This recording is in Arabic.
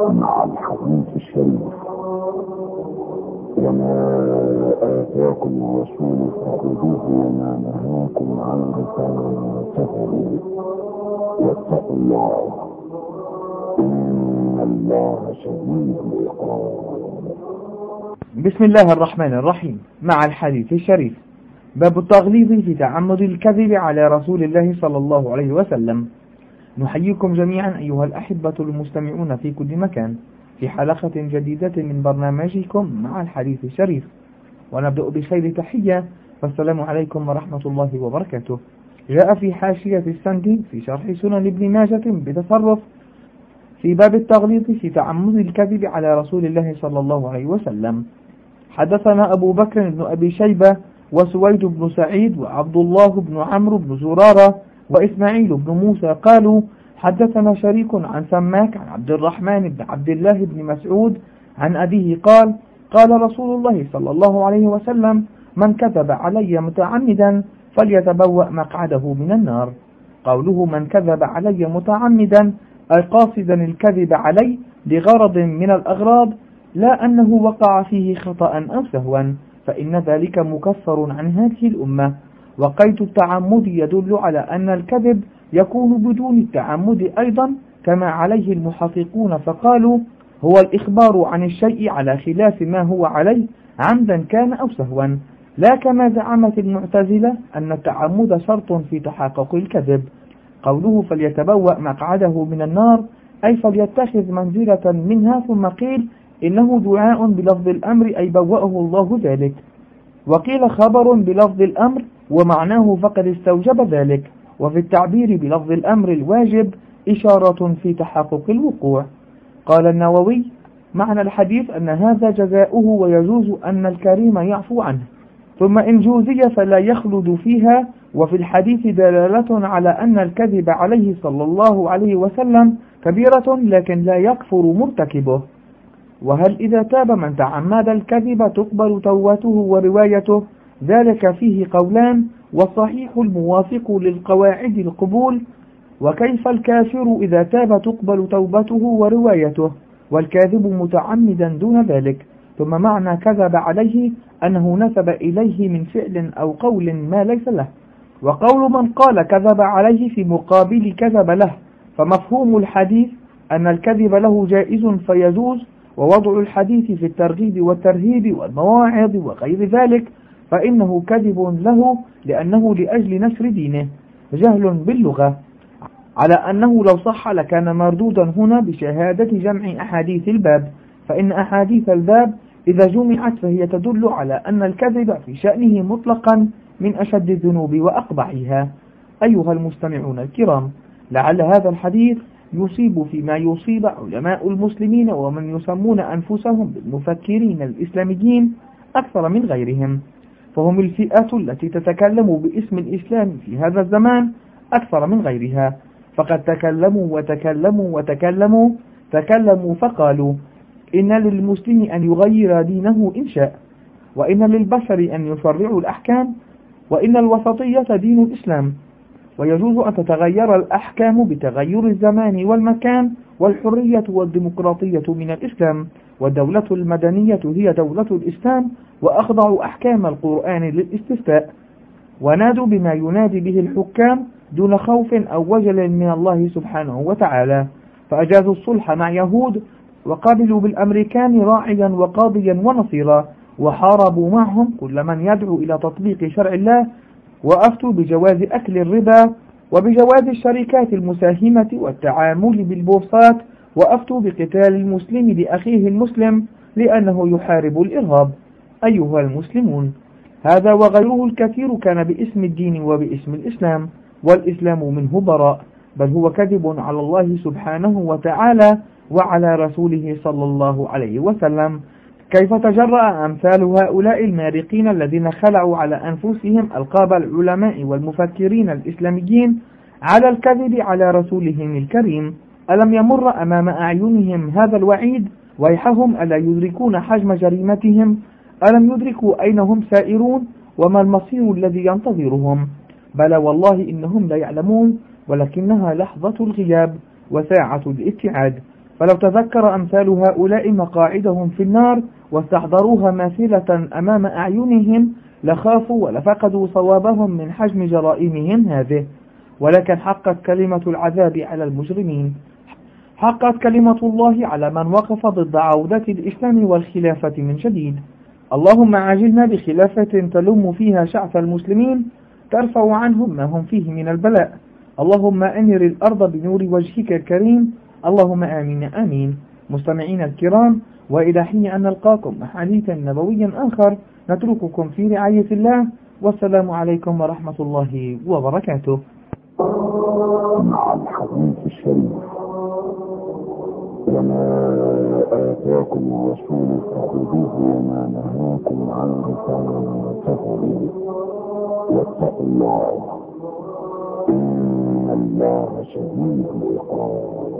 مع الحديث الشريف. وما آتاكم الرسول فخذوه وما نهاكم عنه فانتهوا واتقوا الله إن الله شديد العقاب. بسم الله الرحمن الرحيم. مع الحديث الشريف. باب التغليظ في تعمد الكذب على رسول الله صلى الله عليه وسلم. نحييكم جميعا أيها الأحبة المستمعون في كل مكان في حلقة جديدة من برنامجكم مع الحديث الشريف، ونبدأ بخير تحية، فالسلام عليكم ورحمة الله وبركاته. جاء في حاشية السند في شرح سنن ابن ماجة بتصرف في باب التغليظ في تعمد الكذب على رسول الله صلى الله عليه وسلم. حدثنا أبو بكر بن أبي شيبة وسويد بن سعيد وعبد الله بن عمرو بن زرارة وإسماعيل بن موسى قالوا حدثنا شريك عن سماك عن عبد الرحمن بن عبد الله بن مسعود عن أبيه قال قال رسول الله صلى الله عليه وسلم من كذب علي متعمدا فليتبوأ مقعده من النار. قوله من كذب علي متعمدا أي قاصدا الكذب علي لغرض من الأغراض، لا أنه وقع فيه خطأ أو سهوا، فإن ذلك مكفر عن هذه الأمة. وقيد التعمد يدل على أن الكذب يكون بدون التعمد أيضا، كما عليه المحققون فقالوا هو الإخبار عن الشيء على خلاف ما هو عليه عمدا كان أو سهوا، لا كما زعمت المعتزلة أن التعمد شرط في تحقق الكذب. قوله فليتبوأ مقعده من النار أي فليتخذ منزلة منها، ثم قيل إنه دعاء بلفظ الأمر أي بوأه الله ذلك، وقيل خبر بلفظ الأمر ومعناه فقد استوجب ذلك، وفي التعبير بلفظ الأمر الواجب إشارة في تحقق الوقوع. قال النووي معنى الحديث أن هذا جزاؤه ويجوز أن الكريم يعفو عنه، ثم إن جوزي فلا يخلد فيها. وفي الحديث دلالة على أن الكذب عليه صلى الله عليه وسلم كبيرة لكن لا يكفر مرتكبه. وهل إذا تاب من تعمد الكذب تقبل توبته وروايته؟ ذلك فيه قولان، والصحيح الموافق للقواعد القبول. وكيف الكافر إذا تاب تقبل توبته وروايته والكاذب متعمدا دون ذلك؟ ثم معنى كذب عليه أنه نسب إليه من فعل أو قول ما ليس له. وقول من قال كذب عليه في مقابل كذب له، فمفهوم الحديث أن الكذب له جائز فيجوز، ووضع الحديث في الترغيب والترهيب والمواعظ وغير ذلك فإنه كذب له لأنه لأجل نشر دينه، جهل باللغة، على أنه لو صح لكان مردودا هنا بشهادة جمع أحاديث الباب، فإن أحاديث الباب إذا جمعت فهي تدل على أن الكذب في شأنه مطلقا من أشد الذنوب وأقبحها. أيها المستمعون الكرام، لعل هذا الحديث يصيب فيما يصيب علماء المسلمين ومن يسمون أنفسهم بالمفكرين الإسلاميين أكثر من غيرهم، فهم الفئة التي تتكلم باسم الإسلام في هذا الزمان أكثر من غيرها، فقد تكلموا فقالوا إن للمسلم أن يغير دينه إن شاء، وإن للبشر أن يشرعوا الأحكام، وإن الوسطية دين الإسلام، ويجوز أن تتغير الأحكام بتغير الزمان والمكان، والحرية والديمقراطية من الإسلام، والدولة المدنية هي دولة الإسلام، وأخضع أحكام القرآن للاستفتاء، ونادوا بما ينادي به الحكام دون خوف أو وجل من الله سبحانه وتعالى، فأجازوا الصلح مع يهود، وقابلوا بالأمريكان راعيا وقاضيا ونصيرا، وحاربوا معهم كل من يدعو إلى تطبيق شرع الله، وأفتوا بجواز أكل الربا وبجواز الشركات المساهمة والتعامل بالبورصات، وأفتوا بقتال المسلم لأخيه المسلم لأنه يحارب الإرهاب. أيها المسلمون، هذا وغيره الكثير كان باسم الدين وباسم الإسلام، والإسلام منه براء، بل هو كذب على الله سبحانه وتعالى وعلى رسوله صلى الله عليه وسلم. كيف تجرأ أمثال هؤلاء المارقين الذين خلعوا على أنفسهم ألقاب العلماء والمفكرين الإسلاميين على الكذب على رسولهم الكريم؟ ألم يمر أمام أعينهم هذا الوعيد؟ ويحهم ألا يدركون حجم جريمتهم؟ ألم يدركوا أين هم سائرون وما المصير الذي ينتظرهم؟ بلى والله إنهم لا يعلمون، ولكنها لحظة الغياب وساعة الابتعاد. فلو تذكر أمثال هؤلاء مقاعدهم في النار واستحضروها ماثلة أمام أعينهم لخافوا ولفقدوا صوابهم من حجم جرائمهم هذه. ولكن حقت كلمة العذاب على المجرمين، حقت كلمة الله على من وقف ضد عودة الإسلام والخلافة من جديد. اللهم عاجلنا بخلافة تلم فيها شعث المسلمين ترفع عنهم ما هم فيه من البلاء. اللهم أنر الأرض بنور وجهك الكريم. اللهم آمين آمين. مستمعين الكرام، وإلى حين أن نلقاكم مع حديث نبوي آخر نترككم في رعاية الله، والسلام عليكم ورحمة الله وبركاته. مع الحديث الشريف: وما آتاكم الرسول فخذوه وما نهاكم عنه فانتهوا واتقوا الله إن الله شديد العقاب.